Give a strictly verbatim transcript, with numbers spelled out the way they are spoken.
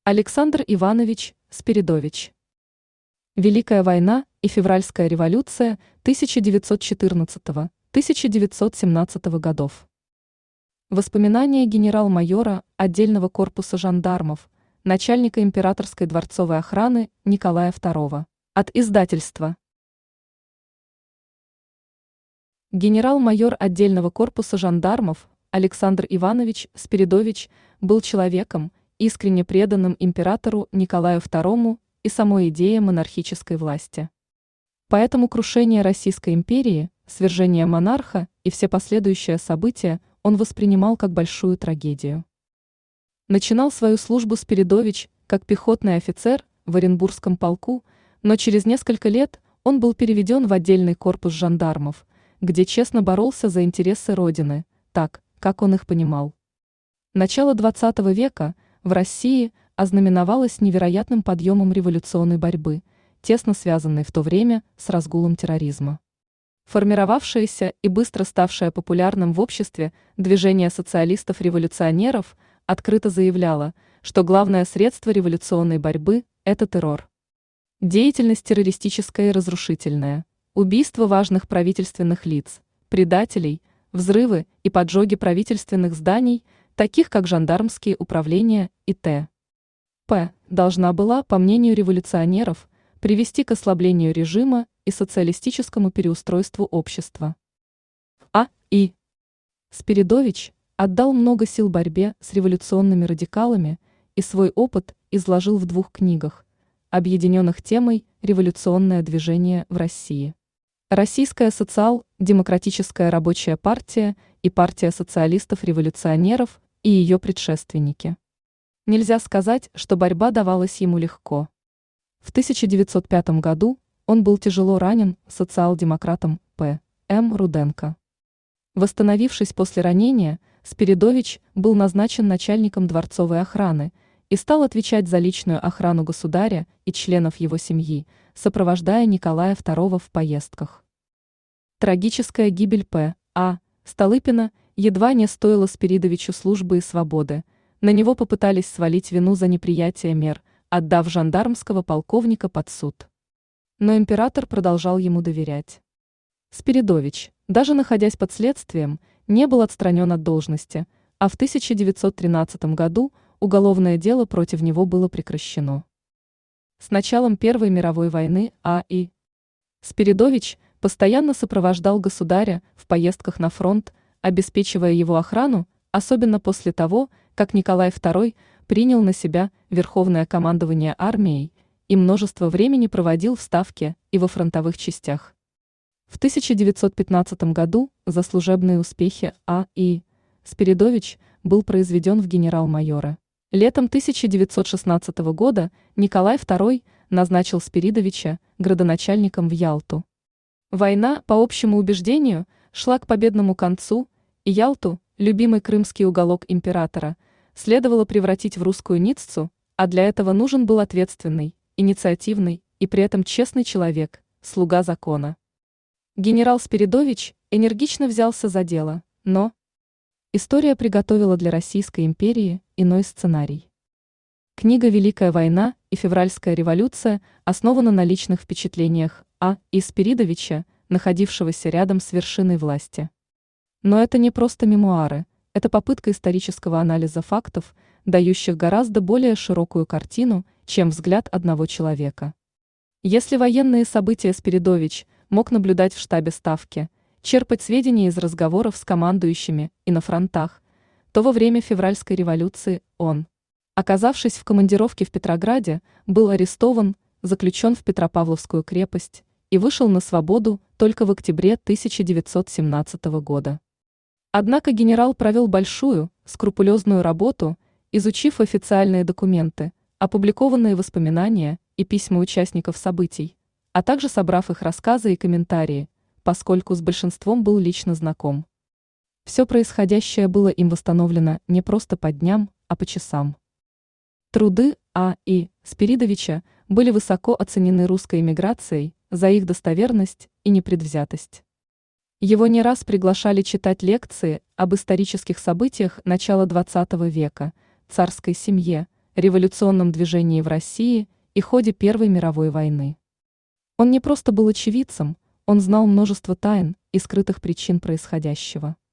Александр Иванович Спиридович. Великая война и февральская революция тысяча девятьсот четырнадцатого — тысяча девятьсот семнадцатого годов. Воспоминания генерал-майора отдельного корпуса жандармов, начальника императорской дворцовой охраны Николая второго. От издательства. Генерал-майор отдельного корпуса жандармов Александр Иванович Спиридович был человеком, искренне преданным императору Николаю второму и самой идее монархической власти. Поэтому крушение Российской империи, свержение монарха и все последующие события он воспринимал как большую трагедию. Начинал свою службу Спиридович как пехотный офицер в Оренбургском полку, но через несколько лет он был переведен в отдельный корпус жандармов, где честно боролся за интересы Родины, так, как он их понимал. Начало двадцатого века в России ознаменовалось невероятным подъемом революционной борьбы, тесно связанной в то время с разгулом терроризма. Формировавшееся и быстро ставшее популярным в обществе движение социалистов-революционеров открыто заявляло, что главное средство революционной борьбы – это террор. Деятельность террористическая и разрушительная, убийство важных правительственных лиц, предателей, взрывы и поджоги правительственных зданий, таких как жандармские управления и т.п., должна была, по мнению революционеров, привести к ослаблению режима и социалистическому переустройству общества. А. И. Спиридович отдал много сил борьбе с революционными радикалами и свой опыт изложил в двух книгах, объединенных темой «Революционное движение в России». Российская социал-демократическая рабочая партия и партия социалистов-революционеров и ее предшественники. Нельзя сказать, что борьба давалась ему легко. В тысяча девятьсот пятом году он был тяжело ранен социал-демократом П. М. Руденко. Восстановившись после ранения, Спиридович был назначен начальником дворцовой охраны и стал отвечать за личную охрану государя и членов его семьи, сопровождая Николая второго в поездках. Трагическая гибель П. А. Столыпина едва не стоила Спиридовичу службы и свободы, на него попытались свалить вину за неприятие мер, отдав жандармского полковника под суд. Но император продолжал ему доверять. Спиридович, даже находясь под следствием, не был отстранен от должности, а в тысяча девятьсот тринадцатом году уголовное дело против него было прекращено. С началом Первой мировой войны А. И. Спиридович постоянно сопровождал государя в поездках на фронт, обеспечивая его охрану, особенно после того, как Николай второй принял на себя верховное командование армией и множество времени проводил в Ставке и во фронтовых частях. В тысяча девятьсот пятнадцатом году за служебные успехи А. И. Спиридович был произведен в генерал-майоры. Летом тысяча девятьсот шестнадцатого года Николай второй назначил Спиридовича градоначальником в Ялту. Война, по общему убеждению, шла к победному концу, и Ялту, любимый крымский уголок императора, следовало превратить в русскую Ниццу, а для этого нужен был ответственный, инициативный и при этом честный человек, слуга закона. Генерал Спиридович энергично взялся за дело, но история приготовила для Российской империи иной сценарий. Книга «Великая война и февральская революция» основана на личных впечатлениях А. И. Спиридовича, находившегося рядом с вершиной власти. Но это не просто мемуары, это попытка исторического анализа фактов, дающих гораздо более широкую картину, чем взгляд одного человека. Если военные события Спиридович мог наблюдать в штабе Ставки, черпать сведения из разговоров с командующими и на фронтах, то во время февральской революции он, оказавшись в командировке в Петрограде, был арестован, заключен в Петропавловскую крепость и вышел на свободу только в октябре тысяча девятьсот семнадцатого года. Однако генерал провел большую, скрупулезную работу, изучив официальные документы, опубликованные воспоминания и письма участников событий, а также собрав их рассказы и комментарии, поскольку с большинством был лично знаком. Все происходящее было им восстановлено не просто по дням, а по часам. Труды А. И. Спиридовича были высоко оценены русской эмиграцией за их достоверность и непредвзятость. Его не раз приглашали читать лекции об исторических событиях начала двадцатого века, царской семье, революционном движении в России и ходе Первой мировой войны. Он не просто был очевидцем, он знал множество тайн и скрытых причин происходящего.